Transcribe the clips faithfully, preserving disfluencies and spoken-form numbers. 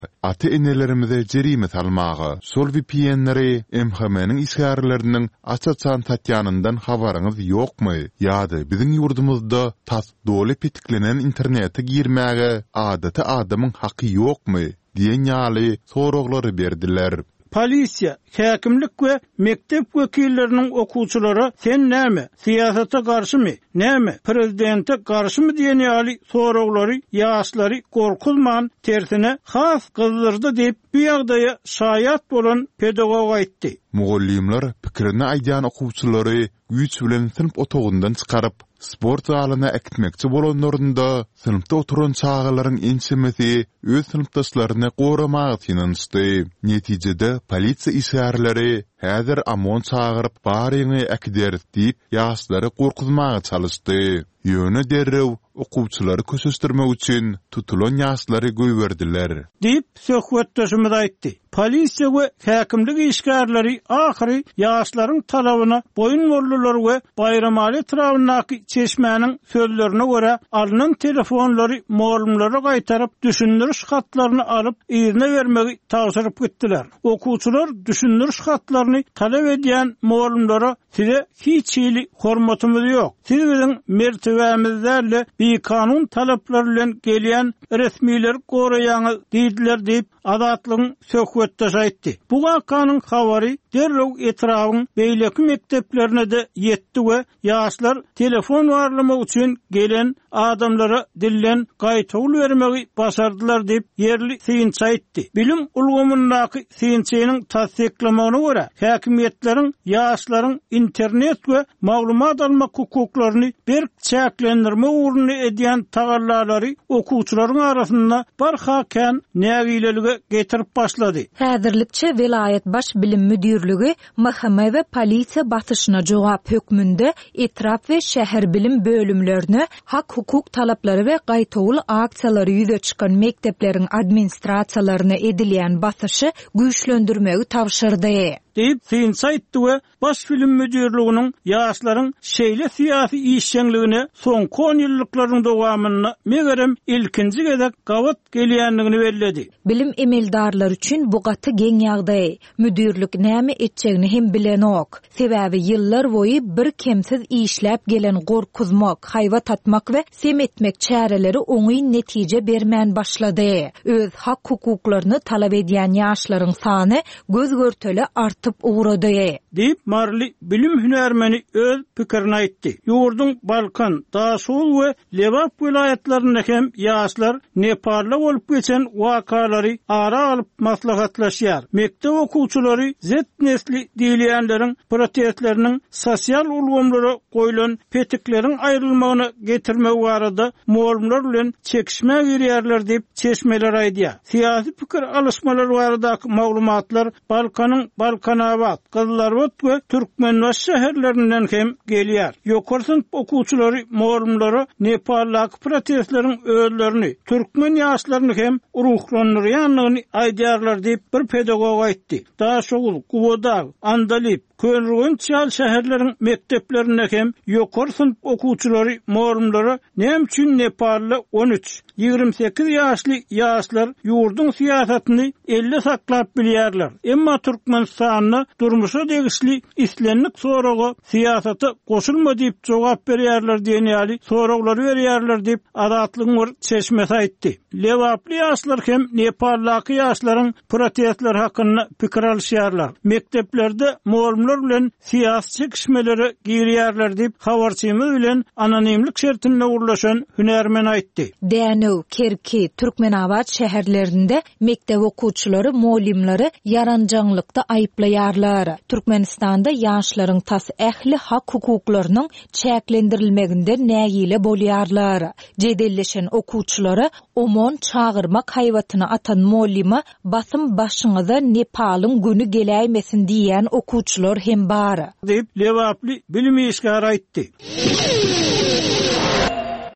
Ata-enelerimize jerime salmagy, sol V P N'leri M H M'nin isgärleriniň açaçan tatyanyndan habaryňyz ýokmy? Ýa-da biziň ýurdumyzda tas doly petiklenen internete girmäge adaty adamyň haky ýokmy? diýen ýaly soraglary berdiler. Polisiýa, häkimlik we mektep wekilleriniň okuwçylary sen näme, siýasata garşymy, näme, prezidente garşymy diýen ýaly soraglary ýaşlary gorkuzman tersine has gyzdyrdy diýip bu ýagdaýa şaýat bolan pedagog aýtdy. Mugallimler pikirini aýdan okuwçylary güýç bilen sınıf otogundan çykaryp sport zalyna ekitmekçi bolanlarynda sınıfda oturan çağalaryň ensemesi öz sınıfdaşlaryny goramagy tynançdy. Netijede polisiýa işgärleri häzir amon çağıryp baryny ekder diýip ýaşlary gorkuzmagy çalyşdy. Ýöne derrew okuwçylary kösestirmek üçin tutulan ýaşlary göýberdiler. Diýip söhbetdeşimiz aýtdy. Polisiýa we häkimlik işgärleri ahry ýaşlaryň talabyna boyun boldular we Bayramali etrawynaky çeşmäniň sözlerine görä alynan telefonlary muallimlere gaýtaryp düşündiriş hatlaryny alyp ýerine bermegi tagşyryp gitdiler. Okuwçylar düşündiriş hatlaryny talap edýän muallimlere size hiç ýyly hormatymyz ýok. Siz biziň mertebämizde bir kanun talaplary bilen gelýän resmiler goraýaňyz diýdiler diýip adatlygyň söhbetdeş aýtdy. Bu wakanın habary derrew etrawyň beýleki mekteplerine de ýetdi we ýaşlar telefon warlamy üçin gelen adamlara dillen gaýtawl bermegi başardylar diýip ýerli synç aýtdy. Bilim ulgamyndaky synçynyň tasdiklamagyna görä häkimetleriň ýaşlaryň internet we maglumat almak hukuklaryny bir çäklendirme uğruna edýän tagallalary okuwçylaryň arasynda bar hakan nägilelige getirip başlady. Häzirlikçe Vilayet Baş Bilim Müdürlügi mahkama we polisiýa batyşyna jogap hökmünde etraf we şäher bilim bölümlerini hak hukuk talaplary we gaýtawl aksiýalary ýüze çykan mektepleriň administrasiýalaryna edilýän batyşy güýçlendirmegi tapşyrdy. Deyip synç aýtdy we Baş Bilim Müdürlüginiň ýaşlaryň şeýle syýasy işçiligine soňky on ýyllyklaryň dowamyna megerem ilkinji gezek gawat gelýändigini bellädi. Bilim emeldarlar üçin bu gaty geň ýagdaý. Müdürlük näme etjegini hem bilen ok. Sebäbi ýyllar boýy bir kemsiz işläp gelen gorkuzmak, haýwa tatmak we semetmek çäreleri oňy netije bermän başlady. Öz hak hukuklaryny talap edýän ýaşlaryň sany göz görteli artyp uğrady. Diýip marly bilim hünärmeni öz pikirini aýtdy. Ýurdun Balkan, Daşul we Lewap vilayetlerinde hem ýaşlar Nepalda bolup geçen wakalary ara alyp maslahatlaşýar. Mektep okuwçylary Z nesli diýilýänleriň protestleriniň sosial ulgamlara goýulan petikleriň aýrylmagyna getirmek barada muallimler bilen çekişme girýärler diýip çeşmeler aýdýar. Siýasy pikir alışmalar baradaky maglumatlar Balkanyň Balkanabad, Kızılarbad we Türkmenbaş şäherlerinden hem gelýär. Ýokary sınıf okuwçylary muallimlere Nepaldaky protestleriň özlerini, türkmen ýaşlaryny hem ruhlandyrýanlygyny aýdýarlar diýip bir pedagog aýtdy. Daşogul, Gubodag, Andalip, Könrügün çal şäherleriň mekteplerinde hem ýokary sınıf okuwçylary muallimlere näme üçin Nepalda on üç ýygrimi sekiz ýaşly ýaşlar ýurdun siýasatyny elle saklap bilýärler. Emma Türkmenistanyna durmuşa degişli islenlik soragy siýasaty goşulma diýip jogap berýärler diýen ýaly soraglary berýärler diýip adatlygyň bir çeşmesi aýtdy. Lewaply ýaşlar hem Nepaldaky ýaşlaryň protestler hakynda pikir alýarlar. Mekteplerde muallimler bilen siýasy çekişmeleri girýärler diýip habarçymyz bilen anonimlik şertinde urlaşan hünärmen aýtdy. Dänew, Kerki, Türkmenabad şäherlerinde mektep okuwçylary, muallimleri yaranjaňlykda aýplaýarlar. Türkmenistanda ýaşlaryň tas ähli hak hukuklarynyň çäklendirilmeginde nägile bolýarlar. Jedelleşen okuwçylary omon çağırmak haýwatyna atan muallima basym başyňyza Nepalyň güni geläýmesin diýen okuwçylar hem bar. Diýip Lewaply bilim işgär aýtdy.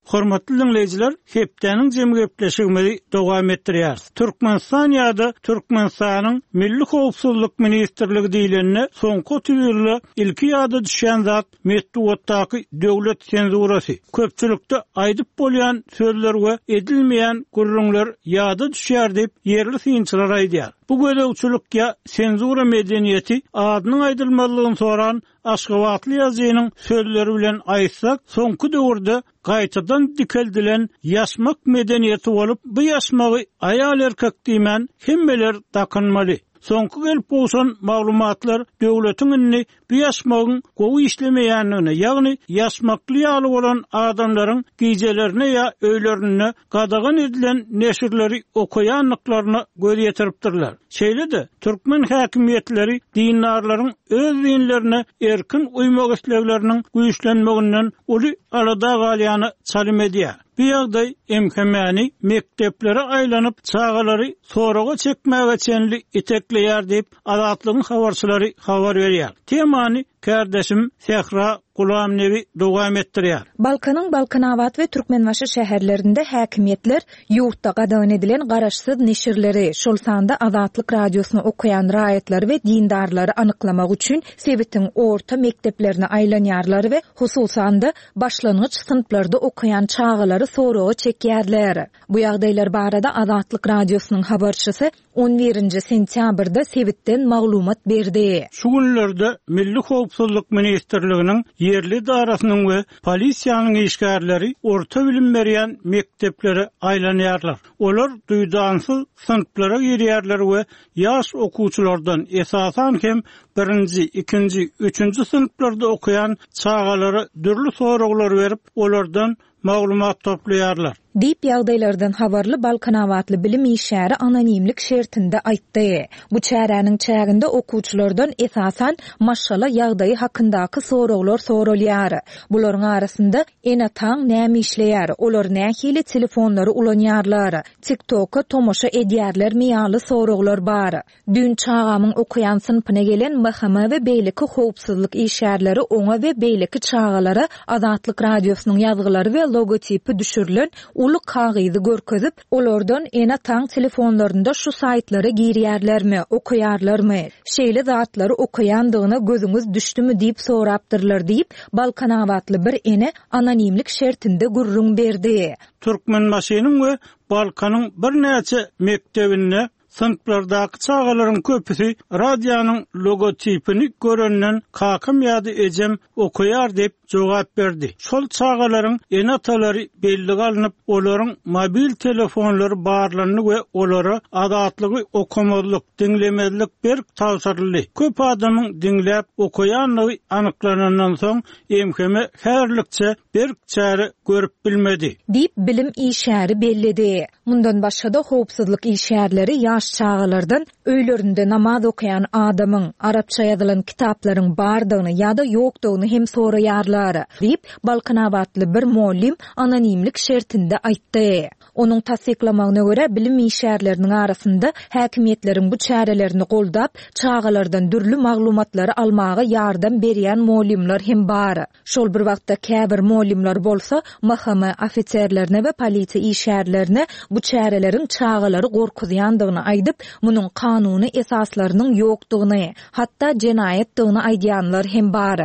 Hormatly dinleyijiler, hepdeniň jemgypleşigimizi dowam etdirýär. Türkmenistan ýa-da Türkmenistanyň Milli Howpsuzlyk Ministrligi diýilende soňky ýyllarda ilki ýa-da düşen zat medeniýetdaky döwlet senzurasy. Köpçülikde aýdyp bolýan sözler we edilmeýän gurrunlar ýa-da düşýär diýip yerli synçylar aýdýar. Bu gödäwçilik ýa senzura medeniýeti adynyň aýdylmalygyny soran Aşgabatly ýazynyň sözleri bilen aýtsak, soňky döwürde gaýtadan dikeldilen ýaşmak medeniýeti bolup, bu ýaşmagy aýal erkek diýmän hemmeler dakynmaly. Soňky gelip bolsan maglumatlar döwletiň bu ýaşmagyň gowy işlemeýänligine, ýagny ýaşmakly ýaly bolan adamlaryň gijelerine ýa öýlerine gadagan edilen neşirleri okuýanlyklaryny göz ýetiripdirler. Şeýle-de türkmen häkimiýetleri dindarlaryň öz dinlerine erkin uýmak islegleriniň güýçlenmeginden uly arada galýany çalym edýär. Bu ýagdaý emhemäni mekteplere aýlanyp çağalary soraga çekmäge çenli itekleýär diýip Azatlygyň habarçylary habar berýär. Temany kardeşim Sehra Gulam Nevi dowam etdirýär. Balkanyň Balkanawat we Türkmenbaşy şäherlerinde häkimiýetler ýurtda gadagan edilen garaşsyz neşirleri, şol sanda Azatlyk radiosyny okuyan raýatlary we dindarlary anyklamak üçin sebitiň orta mekteplerine aýlanýarlar we hususan da başlangyç sınıflarda okuyan çağalary soraga çekýärler. Bu ýagdaýlar barada Azatlyk radiosynyň habarçysy on birinji sentýabrda sebitden maglumat berdi. Şu günlerde Milli Howpsuzlyk Ministrliginiň yerli darasynyň we polisiýanyň işgärleri orta bilim berýän mekteplere aýlanýarlar. Olar duýdansyz sınıflara girýärler we ýaş okuwçylardan esasan hem birinji, ikinji, üçünji sınıflarda okuyan çağalary dürli soraglar berip olardan maglumat toplaýarlar. Diýip ýagdaýlardan habarly Balkanawatly bilim işäri anonimlik şertinde aýtdy. Bu çäräniň çäginde okuwçylardan esasan maşala ýagdaýy hakyndaky soraglar soralýar. Bularyň arasynda ene taň näme işleýär, olar nähili telefonlary ulanýarlar, TikTok'a tomoşa edýärler miýaly soraglar bar. Dün çağamyň okuyan sınıfyna gelen mahkama we beýleki howpsuzlyk işärleri oňa we beýleki çağalara Azatlyk radiosynyň ýazgylary we logotipi düşürilen ulu kagyzy görkezip, olardan ene taň telefonlarynda şu saytlara girýärlermi, okuýarlarmy, şeýle zatlary okuýandygyna gözüňiz düşdümi diýip sorapdyrlar diýip Balkanawatly bir ene anonimlik şertinde gurrun berdi. Türkmenbaşynyň we Balkanyň bir näçe mektebinde sınıflardaky çağalaryň köpüsi radionyň logotipini görenden kakym ýa-da ejem okuýar diýip jogap berdi. Şol çağalaryň enatalary belli galanyp, olaryň mobil telefonlary barlanyny we olary adatlygy okumazlyk, dinlemezlik berk tawsyrly. Köp adamyň dinläp okuýanlygy anyklanandan soň emheme herlikçe berk çäre görüp bilmedi. Diýip bilim işäri bellidi. Mundan başga da howpsuzlyk işärleri ýaş çağalardan öýlerinde namaz okuyan adamyň arapça ýazylan kitaplaryň bardygyny ýa-da ýokdugyny hem soraýarlar diýip Balkanawatly bir mollim anonimlik şertinde aýtdy. Onuň tasdiklamagyna görä bilim işärleriniň arasynda häkimiýetleriň bu çärelerini goldap çağalardan dürli maglumatlary almaga ýardam berýän mollimler hem bar. Şol bir wagtda käbir mollimler bolsa mahkama ofitserlerine we polisiýa işärlerine bu çärelerin çağalary gorkuzýandygyny aýdyp, munyň kanuny esaslarynyň ýokdugyny, hatda jenaýetdigini aýdýanlar hem bar.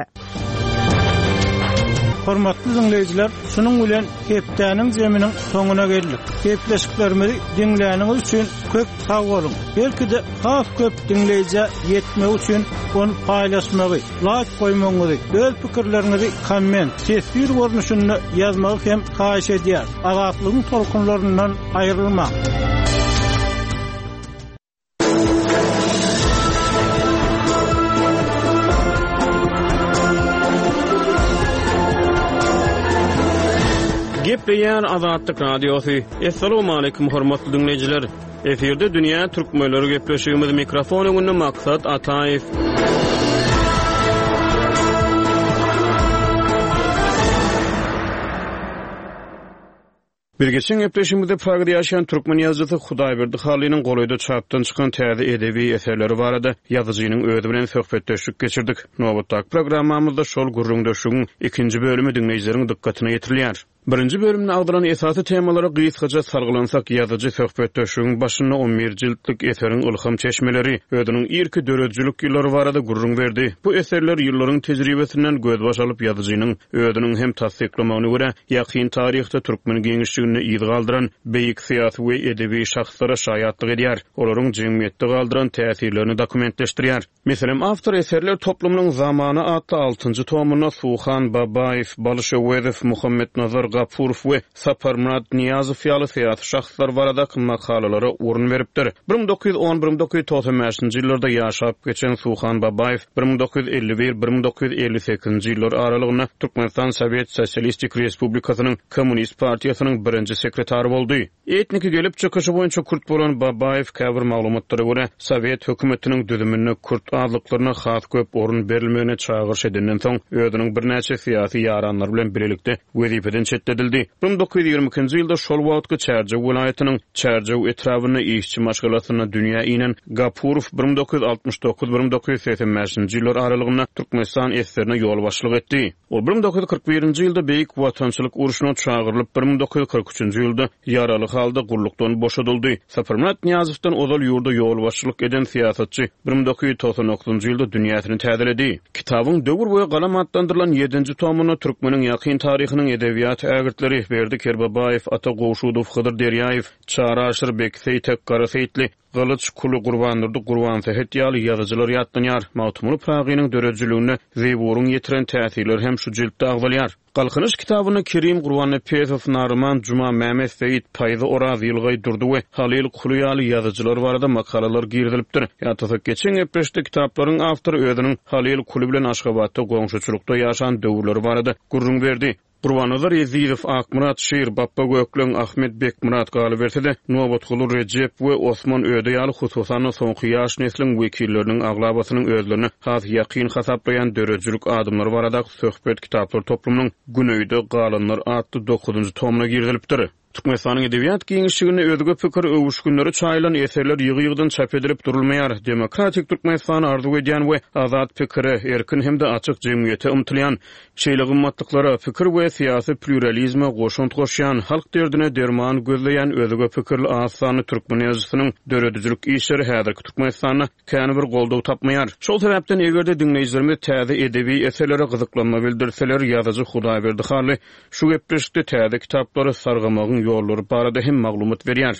Hormatly dinleyijiler, şunuň bilen hepdeniň jeminiň soňuna geldik. Hepleşiklerimizi dinläniňiz üçin köp sag bolun. Belki de has köp dinleýije ýetmek üçin onu paýlaşmagy, like goýmagy, öz pikirleriňizi komment, sesli görnüşinde ýazmagy hem haýyş edýär. Azatlygyň tolkunlaryndan aýrylmak. Gepleýär Azatlyk radiosy. Assalamu alaykum hormatly dinleyijiler. Eferde dünýä türkmenleri gepleşigimiz mikrofon öňünde maksat Ataýew. Bir geçen gepleşigimizde Pragada ýaşaýan türkmen ýazgysy Hudaýberdi Halynyň golaýda çapdan çykan täze edebi eserleri barada ýazyjynyň özü bilen söhbetleşik geçirdik. Nowatdaky programmamyzda şol gurrundaşygyň ikinji bölümi dinleýijilerin dikkatyna ýetirilýär. Birinci bölümde agdylan esasy temalara gysgaça sargylansak, ýazyjy söhbetdeşigiň başyna on bir jiltlik eseriň ilham çeşmeleri ödüniň irki döredjilik ýyllary barada gurrun berdi. Bu eserler ýyllaryň tejribesinden gözbaş alyp ýazyjynyň ödüniň hem tasdiklamagyna görä ýakyn taryhda türkmen geňişligine ýygy galdyran beýik syýasy we edebi şahslara şaýatlyk edýär. Olaryň jemgyýetde galdyran täsirlerini dokumentleşdirýär. Meselem awtor eserler toplumynyň zamany adly altynjy tomuna Suhan Babaev, Balşewedew, Muhammed Nazar Gapurov we Saparmurad Niyazow ýaly syýasy şahslar barada makalalary urun beripdir. bir ming dokuz ýüz on bir - bir ming dokuz ýüz togsanbeşinji ýyllarda ýaşap geçen Suhan Babaev bir ming dokuz ýüz elli bir - bir ming dokuz ýüz elli sekizinji ýyllar aralygyna Türkmenistan Sowet Sosialistik Respublikasynyň Kommunist Partiýasynyň birinji sekretary boldy. Etniki gelip çykyşy boýunça Kürt bolan Babaev käbir maglumatlara görä Sowet hökümetiniň düzümine Kürt adlyklaryna has köp orun berilmegine çağırş edenden soň ödüniň bir näçe syýasy ýaranlar bilen birlikde wezipeden çetledildi. bir ming dokuz ýüz ýigirminki ýylda şol wagtky Çerjew welaýatynyň Çerjew etrawyna işçi maşgalatyna dünýä inen Gapurov bir ming dokuz ýüz altmış dokuz - bir ming dokuz ýüz seksen beşinji ýyllar aralygyna Türkmenistan eslerine ýol başlyk etdi. O bir ming dokuz ýüz kırk birinji ýylda beýik watançylyk uruşuna çağırlyp bir ming dokuz ýüz kırk üçinji ýylda ýaraly halda gurlukdan boşadyldy. Saparmurad Niyazowdan ozal ýurda ýol başlyk eden syýasatçy bir ming dokuz ýüz togsan dokuzynji ýylda dünýäsini täzeledi. Kitabyň döwür boýy galam adlandyrylan ýedinji tomuny türkmeniň ýakyn taryhynyň edebiyat ägirtleri Berdi Kerbabaev, Ata Goşudow, Hydyr Derýaýew, Çara Aşyrbek, Seytek Garaseýtli, Galyç Kulu Gurbanurdy Gurban Sehet ýaly ýazyjylar ýatlanýar. Mawtumul Pragynyň döredjiligine Zeburun ýetiren täsirler hem şu jiltde agdalýar. Galkynyş kitabyny Kerim Gurbanpezow, Narman Juma, Mehmet Seyit, Paýzy Oraz ýylgy durdy we Halil Kulu ýaly ýazyjylar barada makalalar girdilipdir. Ýa-da geçen epreşde kitaplaryň awtory özüniň Halil Kulu bilen Aşgabatda goňşuçylykda ýaşan döwürleri barada gurrun berdi. Gurbanazar Yezidow, Akmurat Şir, Bappa Göklen, Ahmet Bekmurat galy bersede, Nowatguly Recep we Osman Öde ýaly hususan soňky ýaş nesliniň wekilleriniň aglabasynyň özlerini has ýakyn hasaplayan döredjilik adamlary barada söhbet kitaplar toplumynyň Günöýde galanlar adly dokuzunji tomuna girdilipdir. Türkmenistanyň edebiyat giňişligine özgä pikir öwüşgünleri çaýlan eserler ýygy-ýygydan çap edilip durulmaýar. Demokratik Türkmenistan arzu edýän we azat pikiri, erkin hem de açyk jemgyýete umtylýan, şeýle gymmatlyklary, pikir we syýasy pluralizme goşunt goşýan, halk derdine derman gözleýän özgä pikirli az sany türkmen ýazyjysynyň döredjilik işleri häzirki Türkmenistana käni bir goldaw tapmaýar. Şol sebäpden egerde dinleýijilerimiz täze edebi eserlere gyzyklanma bildirseler, ýazyjy Hudaýberdi Harly şu gepleşikde täze kitaplary sargamagyň ýolları barada hem maglumat berýär.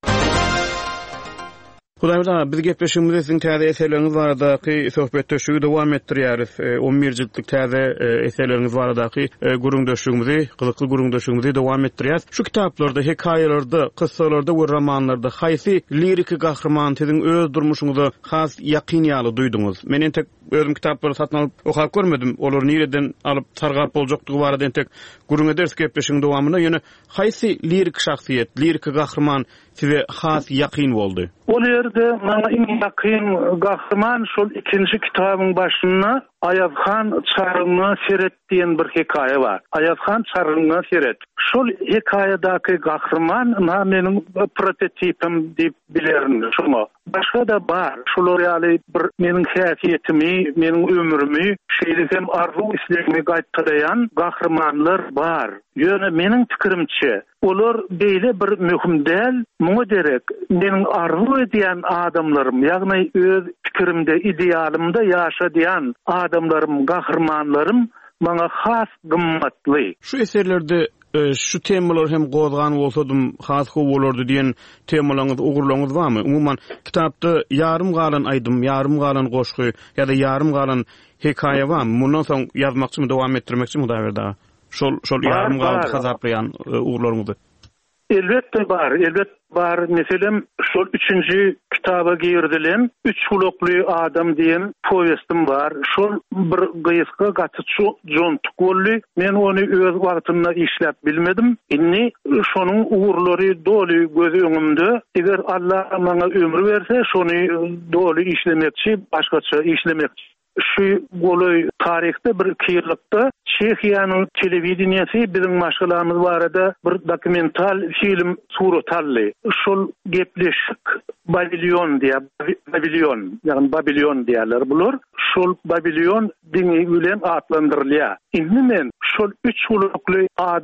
Hudaýberdi, biz gepleşigimizde siziň täze eserleriňiz baradaky söhbetdeşigi dowam etdirýäris. on bir jiltlik täze eserleriňiz baradaky gurrundaşygymyzy, gyzykly gurrundaşygymyzy dowam etdirýäris. Şu kitaplarda, hekaýalarda, kyssalarda we romanlarda haýsy lirik gahrman siziň öz durmuşyňyzda has ýakyn ýaly duýduňyz? Men entek özüm kitaplary satyn alyp okap görmedim. Olar nireden alyp targap boljakdygy barada entek gurrun eders gepleşigiň dowamynda ýöne haýsy lirik şahsiýet, lirik gahrman size has ýakyn boldy? O ýerde maňa iň ýakyn gahrman şol ikinji kitabyň başynda Ayazhan Çarıňa Seret diýen bir hekaýa bar. Ayazhan Çarıňa Seret. Şol hekaýadaky gahrman meniň prototipim diýip bilerim şunu. Başga da bar. Şolar ýaly bir meniň häsiýetimi, meniň ömrümi, şeýlesem arzu islegimi gaýtdyran gahrmanlar bar. Ýöne meniň pikirimçe olar beýle bir möhüm däl, muňa derek meniň arzu edýän adamlarym, ýagny öz pikirimde, idealymda ýaşadýan adamlarym, gahrmanlarym maňa has gymmatly. Şu eserlerde E, şu temalar hem gozgan bolsadym has go bolardy diýen temalaryňyz, ugurlaryňyz barmy? Umuman kitapda ýarym galan aýdym, ýarym galan goşgy ýa-da ýarym galan hekaýa barmy? Mundan soň ýazmakçymy, dowam etdirmekçimi Hudaýberdi? Şol şol ýarym galan hasaplayan ugurlaryňyzy. Elbette bar, elbette bar. Meselem şol üçünji kitaba girdilen Üç hulokly adam diýen powestim bar. Şol bir gyýyska gatyçy jontuk boldy. Men onu öz wagtynda işläp bilmedim. Inni şonuň ugurlary doly göz öňümde. Eger Allah maňa ömür berse, şonu doly işlemekçi, başgaça işlemekçi. Şu goly tarihte bir kýyrlykda Çehiýanyň telewizionyasy biziň maşgalamyz barada bir dokumental film suratly. Şol gepleşik Babilon diýär, Babilon, ýagny Babilon diýerler bular. Şol Babilon diňi bilen atlandyrylýar. Indi men şol üç hulukly adam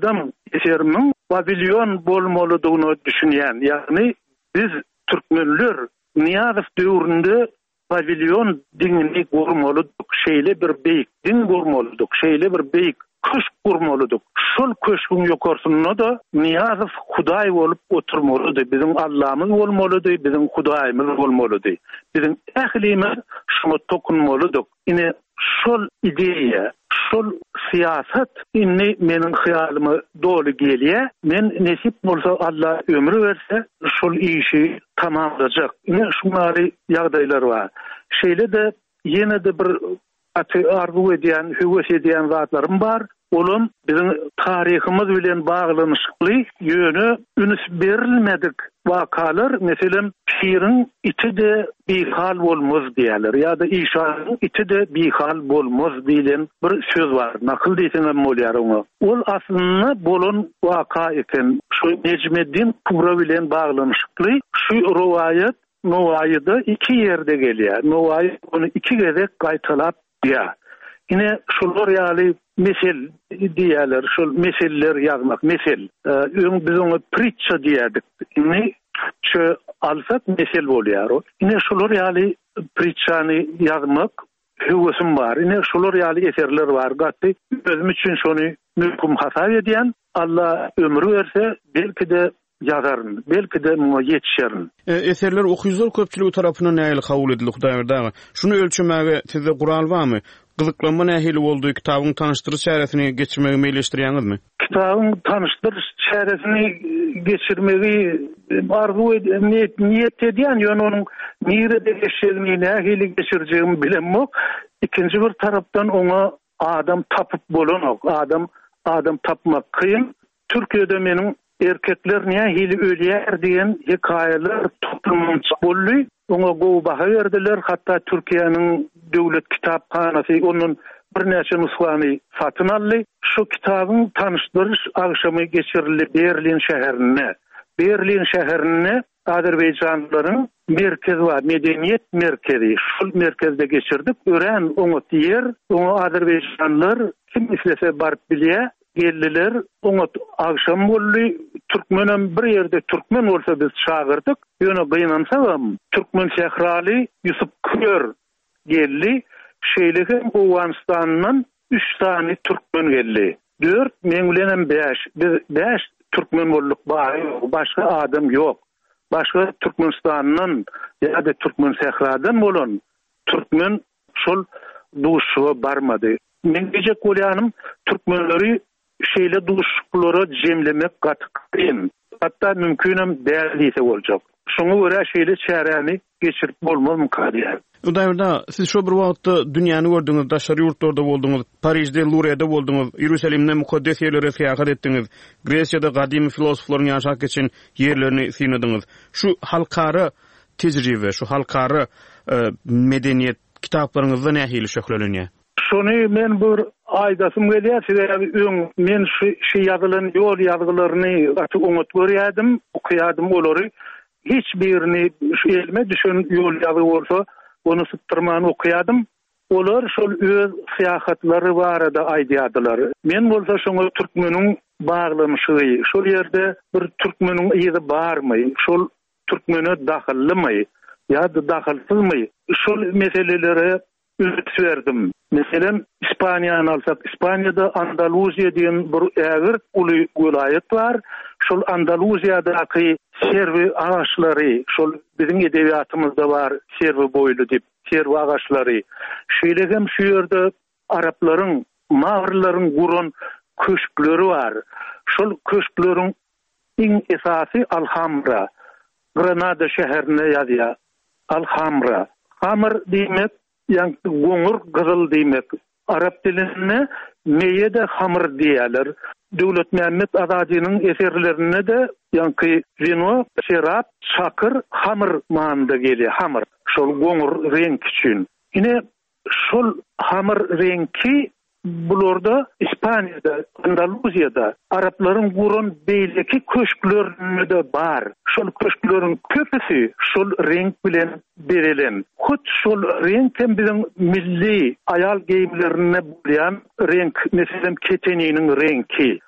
eserimin pavilyon bolmalydygyny düşünýän. Ýagny biz türkmenler Niyazov döwründe pavilyon diňini gurmalydyk, şeýle bir beýik diň gurmalydyk, şeýle bir beýik köşk gurmalydyk. Şol köşküň ýokarsyna da Niyazov Hudaý bolup oturmalydy. Biziň Allahmyz bolmalydy, biziň Hudaýymyz bolmalydy. Biziň ählimiz şuna tokunmalydyk. Ine şol ideýa, şol siyasat inni meniň hayalymy dolu gelýär. Men nesip bolsa Allah ömrü berse şol işi tamamlayacak. Ine şunary ýagdaýlar bar. Şeýle de ýene de bir aty arzu edýän, höwes edýän zatlarym bar. Olum bizim tarihimiz bilen bağlanışykly ýöne üns berilmedik wakalar, meselem şiirin içi de bihal bolmaz diýerler ýa-da İşanyň içi de bihal bolmaz diýilen bir söz bar. Nakıl diýseňem bolýar oňa. Ol aslynda bolan waka eken. Şu Necmeddin Kubra bilen bağlanışykly şu rowaýat Nowaýyda iki ýerde gelýär. Nowaýy onu iki gezek gaýtalap diýär. Yine şular ýaly mesel diýerler, şol meselleri ýazmak, mesel. Öň biz oňa pritça diýerdik. Yine şu alsak mesel bolýar o. Yine şular ýaly pritçany ýazmak höwesim bar. Yine şular ýaly eserler bar. Gatty özüm üçin şonu mümkin hasap edýän, Allah ömrü berse belki de ýazaryn, belki de muňa ýetişerin. E, eserler okuyuzlar köpçüligi tarapyndan nähili kabul edildi Hudaýberdagy. Şunu ölçmäge size gural barmy? Gyzyklanma nähili boldy kitabyň tanışdyryş çäresini geçirmegi meýleşdirýäňizmi? Kitabyň tanışdyryş çäresini geçirmegi arzu edýän, niýet edýän, ýöne onuň nirede geçirmegi nähili geçirjegimi bilenmok. Ikinji bir tarapdan oňa adam tapyp bolanok, adam adam tapmak kıyın. Türkiýede meniň erkekler nähili ölýär diýen hikaýalar toplumynça boldy. Oňa gowy baha berdiler, hatda Türkiýanyň döwlet kitaphanasy onun bir näçe nusxany satyn aldy. Şu kitabyň tanışdyryş agşamy geçirildi Berlin şäherine. Berlin şäherine Azerbaýjanlylaryň merkezi var, medeniýet merkezi. Şol merkezde geçirdik. Ören oňa diýer, oňa Azerbaýjanlylar kim islese barıp bilýär. Geldiler, oňa agşam boldy. Türkmenem bir ýerde türkmen bolsa biz çağırdyk. Ýöne gynansaňam türkmen şähraly Yusuf Kür geldi. Şeýlegi Owganistanyň üç tane türkmen geldi. dört men bilenem beş. Biz beş türkmen bolduk, başga adam ýok. Başga Türkmenistanyň ýa-da türkmen şähradan bolan türkmen şol duşuwa barmady. Men gejek bolýanym türkmenleri şeýle duşuklara jemlemek gatykyn. Hatda mümkinim däliýse boljak. Şoňa görä şeýle çäreni geçirip bolmaz mümkin. Hudaýberda siz şu bir wagtda dünýäni gördüňiz, daşary ýurtlarda bolduňyz, Parisde, Lourdes bolduňyz, Ýerusalimde mukaddes ýerlere seýahat etdiňiz, Gresiýada gadymy filosoflaryň ýaşap geçen ýerlerini synadiňiz. Şu halkara tejribe, şu halkara e, medeniýet kitaplaryňyzda nähili şöhrelenýär? Şonu men bir aýdasym gelýär, öň men şu şu ýazylan ýol ýazgylaryny açyk oňat görýärdim, okuýardym olary. Hiç birini şu elime düşen ýol ýazy bolsa, onu syptyrman okuýardym. Olar şol öz syýahatlary barada aýdýardylar. Men bolsa şoňa türkmeniň baglanyşy, şol ýerde bir türkmeniň ýygy barmy, şol türkmene dahillymy, ýa-da dahilsizmi? Şol meselelere üretverdim. Mesela İspanya'nı alsak, İspanya'da Andaluziya diyen bir ägir uly vilayet var. Şol Andaluziyadaki servi ağaçları, şol bizim edebiyatımızda var, servi boylu dip, servi ağaçları. Şeýlegem şu ýerde Arapların, Mağrıların guran köşkleri var. Şol köşkleriň iň esasy Alhambra. Granada şäherine ýazýar. Alhambra. Hamr diýmek ýa-ni goňur gyzyl diýmek. Arap dilinde meye de hamr diýerler. Döwlet Mehmet Azadynyň eserlerine de ýa-ni vino, şerap, şakyr, hamr manynda gelýär. Hamr. Şol goňur renk üçin. Ine şol hamr renki bularda İspanya'da, Andaluziýada Arapların guran beýleki köşklerinde de bar. Şol köşklerin köpüsi şol renk bilen berilen. Hut şol renk hem bizim milli ayal giyimlerine bolýan renk, meselem keteniğinin renki.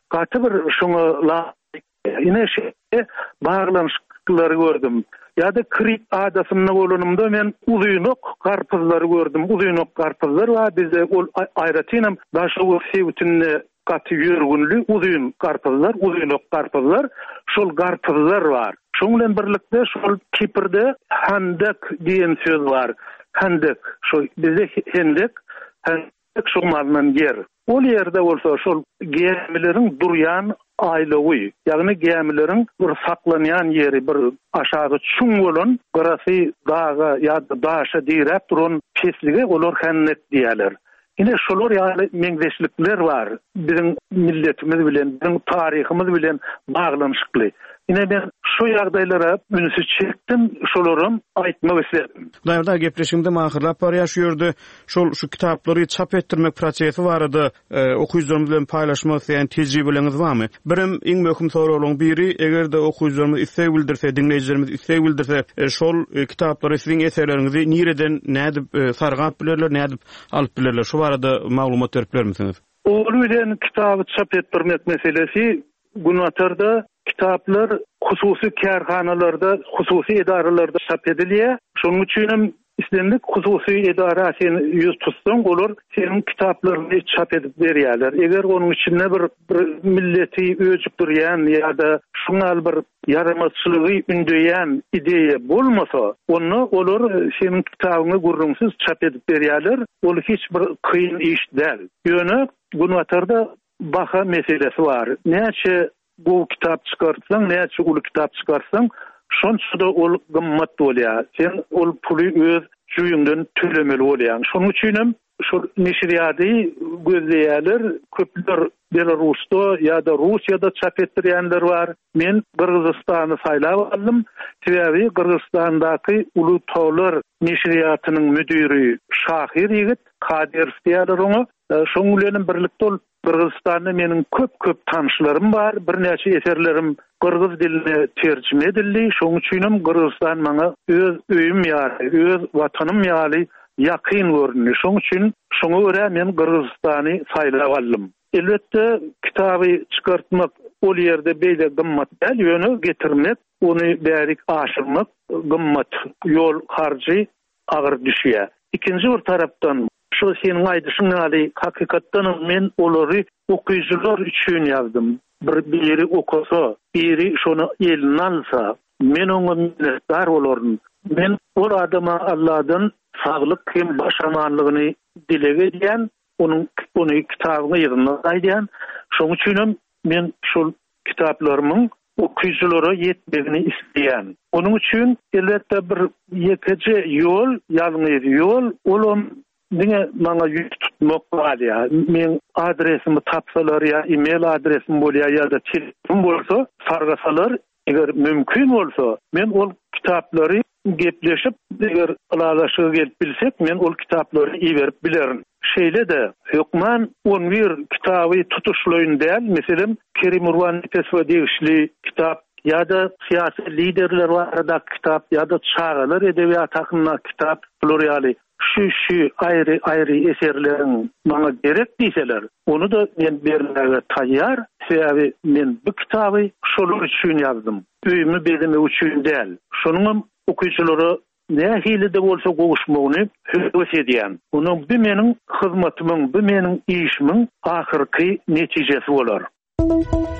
gaty bir şoňa ine şey bağlanışıkları gördüm. Ya da krit adasında bolanımda men uzunok karpuzları gördüm. Uzunok karpuzlar var bizde ol ayratinam daşa o sevtünne katı yürgünlü uzun karpuzlar, uzunok karpuzlar, şol karpuzlar var. Şoňlan birlikde şol Kiprde Hendek diýen söz var. Hendek, şo bizde Hendek, Hendek şoňlardan yer. Ol ýerde bolsa şol gemileriň durýan aýlygy, ýagny gemileriň bir saklanýan ýeri, bir aşağı çuň bolan, garasy daga ýa-da daşa diýerip duran peslige olar Hendek diýerler. Ine şolar ýaly meňzeşlikler var. Biziň milletimiz bilen, biziň taryhymyz bilen baglanyşykly. Ine ben şu ýagdaýlara ünsüz çekdim, şolarym aýtmak istedim. Daýda gepleşimde mahyrlap bar ýaşýardy. Şol şu kitaplary çap etdirmek prosesi barady. E, okuyjlarymyz bilen paýlaşmak diýen tejribeleňiz barmy? Birim iň möhüm soragyň biri, egerde okuyjlarymyz istek bildirse, dinleýijilerimiz istek bildirse, e, şol e, kitaplary siziň eserleriňizi nireden nädip e, sargap bilerler, nädip alyp bilerler? Şu barada maglumat berip bermisiniz? Oğlu bilen kitabı çap etdirmek meselesi Gunatarda kitaplar hususi kärhanalarda, hususi idaralarda çap edilýär. Şonuň üçin islendik hususi idara sen ýüz tutsaň bolar, senin kitaplaryny çap edip berýärler. Eger onuň içinde bir, bir milleti öjüp durýan ýa-da şuňal bir yaramazçylygy ündüýän ideýa bolmasa, onu olar senin kitabyny gurrunsyz çap edip berýärler. Ol hiç bir kıyın iş däl. Ýöne Gunatarda baha meselesi var. Näçe bu kitap çıkartsan, näçe ulu kitap çıkartsan, şonçu da ol gymmat bolýar. Sen ol puly öz jüýüňden tölemeli bolýan. Şonuň üçin şu neşriýaty gözleýärler, köpler Belarusda ýa-da Russiýada çap etdirýänler bar. Men Kyrgyzstany saýlap aldım. Sebäbi Kyrgyzstandaky Ulu Tawlar neşriýatynyň müdiri Şahir ýigit Kadir diýerler oňa. Şoň bilen birlikde ol Kyrgyzstanda meniň köp-köp tanışlarym bar. Bir näçe eserlerim Kyrgyz diline terjime edildi. Şoň üçin Kyrgyzstan maňa öz öýüm ýaly, öz watanym ýaly ýakyn görünýär. Şoň üçin şoňa görä men Kyrgyzstany saýlap aldım. Elbetde kitaby çykartmak ol ýerde beýle gymmat däl, ýöne getirmek, ony bärik aşyrmak gymmat, ýol harjy agyr düşýär. İkinji bir tarapdan şu senin aýdyşyň ýaly hakykatdan men olary okuyjylar üçin ýazdım. Bir biri okusa, biri şonu eline alsa, men oňa minnetdar bolarym. Men ol adama Allah'dan saglyk hem başamanlygyny dilege edýän, onun onu kitabyny ýygyna aýdýan. Şoň üçin men şol kitaplarymyň okuyjylara ýetmegini isleýän. Onun üçin elbetde bir ýekeje ýol, ýalňyz ýol, olam diňe maňa ýüz tutmak barýa. Men adresimi tapsalar ýa e-mail adresim bolýar ýa-da telefon bolsa, sargasalar, eger mümkin bolsa, men ol kitaplary gepleşip, eger alalaşyga gelip bilsek, men ol kitaplary iýerip bilerim. Şeýle de hökman on bir kitaby tutuşlaýyn däl, meselem Kerim Urban Teswa diýişli kitap ýa-da syýasy liderler barada kitap ýa-da çağalar edebiýat hakyna kitap plurali şu şu aýry aýry eserleriň maňa gerek diýseler, onu da men bermäge taýýar. Sebäbi men bu kitaby şolar üçin ýazdym. Öýümü bedeme üçin däl. Şonuň okuyjylary nähili de bolsa gowuşmagyny höwes edýän. Onuň bu meniň hyzmatynyň, bu meniň işimiň ahyrky netijesi bolar.